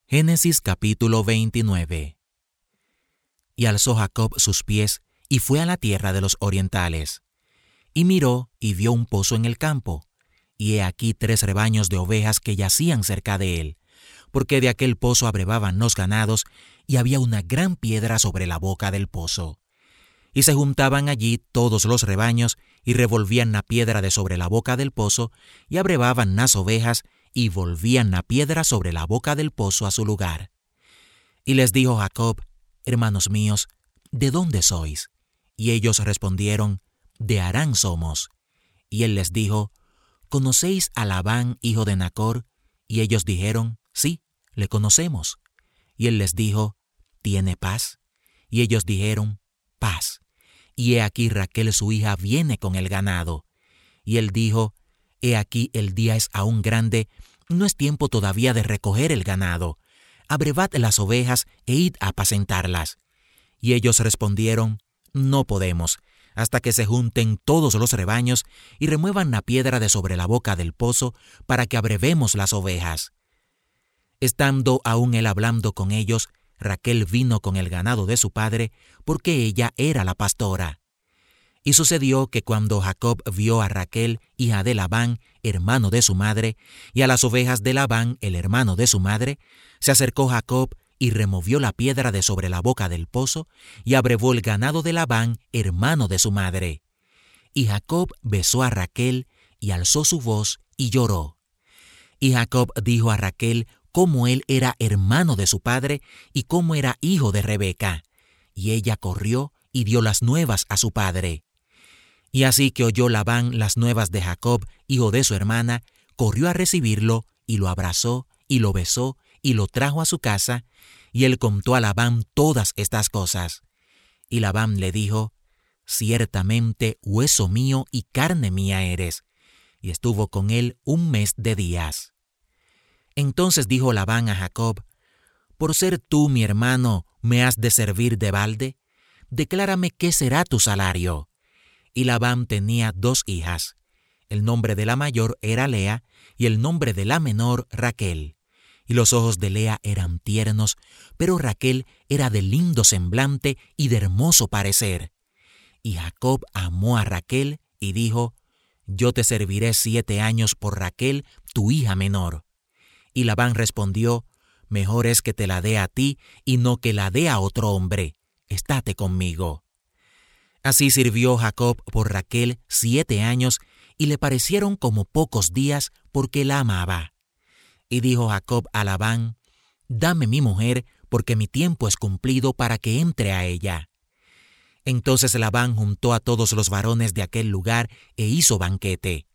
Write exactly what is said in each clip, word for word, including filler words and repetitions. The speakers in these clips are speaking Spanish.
Génesis capítulo veintinueve. Y alzó Jacob sus pies, y fue a la tierra de los orientales. Y miró, y vio un pozo en el campo, y he aquí tres rebaños de ovejas que yacían cerca de él, porque de aquel pozo abrevaban los ganados, y había una gran piedra sobre la boca del pozo. Y se juntaban allí todos los rebaños, y revolvían la piedra de sobre la boca del pozo, y abrevaban las ovejas, y volvían la piedra sobre la boca del pozo a su lugar. Y les dijo Jacob: Hermanos míos, ¿de dónde sois? Y ellos respondieron: De Harán somos. Y él les dijo: ¿Conocéis a Labán, hijo de Nachor? Y ellos dijeron: Sí, le conocemos. Y él les dijo: ¿Tiene paz? Y ellos dijeron: Paz. Y he aquí Raquel su hija viene con el ganado. Y él dijo: He aquí el día es aún grande, no es tiempo todavía de recoger el ganado. Abrevad las ovejas e id a apacentarlas. Y ellos respondieron: No podemos, hasta que se junten todos los rebaños y remuevan la piedra de sobre la boca del pozo, para que abrevemos las ovejas. Estando aún él hablando con ellos, Raquel vino con el ganado de su padre, porque ella era la pastora. Y sucedió que cuando Jacob vio a Raquel, hija de Labán, hermano de su madre, y a las ovejas de Labán, el hermano de su madre, se acercó Jacob y removió la piedra de sobre la boca del pozo, y abrevó el ganado de Labán, hermano de su madre. Y Jacob besó a Raquel, y alzó su voz, y lloró. Y Jacob dijo a Raquel cómo él era hermano de su padre, y cómo era hijo de Rebeca. Y ella corrió y dio las nuevas a su padre. Y así que oyó Labán las nuevas de Jacob, hijo de su hermana, corrió a recibirlo, y lo abrazó, y lo besó, y lo trajo a su casa, y él contó a Labán todas estas cosas. Y Labán le dijo: Ciertamente hueso mío y carne mía eres. Y estuvo con él un mes de días. Entonces dijo Labán a Jacob: Por ser tú mi hermano, ¿me has de servir de balde? Declárame qué será tu salario. Y Labán tenía dos hijas. El nombre de la mayor era Lea, y el nombre de la menor Raquel. Y los ojos de Lea eran tiernos, pero Raquel era de lindo semblante y de hermoso parecer. Y Jacob amó a Raquel y dijo: Yo te serviré siete años por Raquel, tu hija menor. Y Labán respondió: Mejor es que te la dé a ti y no que la dé a otro hombre. Estate conmigo. Así sirvió Jacob por Raquel siete años, y le parecieron como pocos días, porque la amaba. Y dijo Jacob a Labán: Dame mi mujer, porque mi tiempo es cumplido para que entre a ella. Entonces Labán juntó a todos los varones de aquel lugar e hizo banquete.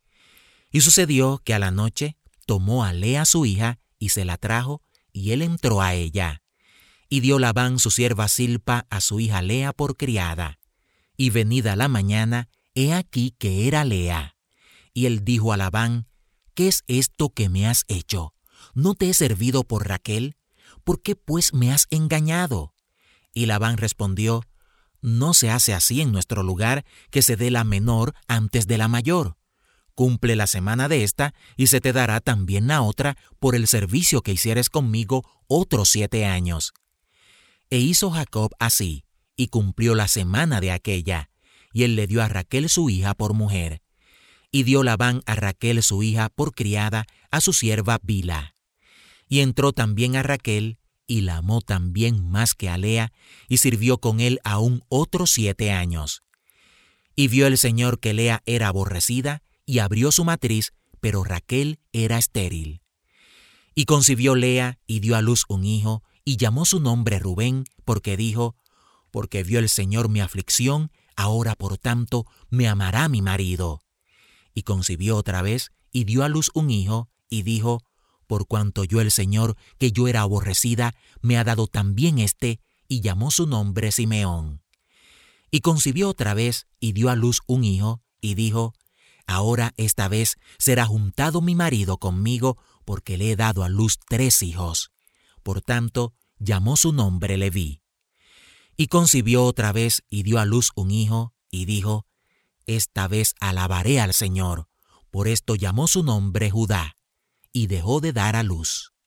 Y sucedió que a la noche tomó a Lea su hija y se la trajo, y él entró a ella. Y dio Labán su sierva Silpa a su hija Lea por criada. Y venida la mañana, he aquí que era Lea. Y él dijo a Labán: ¿Qué es esto que me has hecho? ¿No te he servido por Raquel? ¿Por qué pues me has engañado? Y Labán respondió: No se hace así en nuestro lugar, que se dé la menor antes de la mayor. Cumple la semana de esta, y se te dará también la otra por el servicio que hicieres conmigo otros siete años. E hizo Jacob así, y cumplió la semana de aquella, y él le dio a Raquel su hija por mujer. Y dio Labán a Raquel su hija por criada a su sierva Bilha. Y entró también a Raquel, y la amó también más que a Lea, y sirvió con él aún otros siete años. Y vio el Señor que Lea era aborrecida, y abrió su matriz, pero Raquel era estéril. Y concibió Lea, y dio a luz un hijo, y llamó su nombre Rubén, porque dijo: Porque vio el Señor mi aflicción, ahora por tanto me amará mi marido. Y concibió otra vez, y dio a luz un hijo, y dijo: Por cuanto oyó el Señor que yo era aborrecida, me ha dado también éste, y llamó su nombre Simeón. Y concibió otra vez, y dio a luz un hijo, y dijo: Ahora esta vez será juntado mi marido conmigo, porque le he dado a luz tres hijos. Por tanto, llamó su nombre Leví. Y concibió otra vez, y dio a luz un hijo, y dijo: Esta vez alabaré al Señor. Por esto llamó su nombre Judá, y dejó de dar a luz.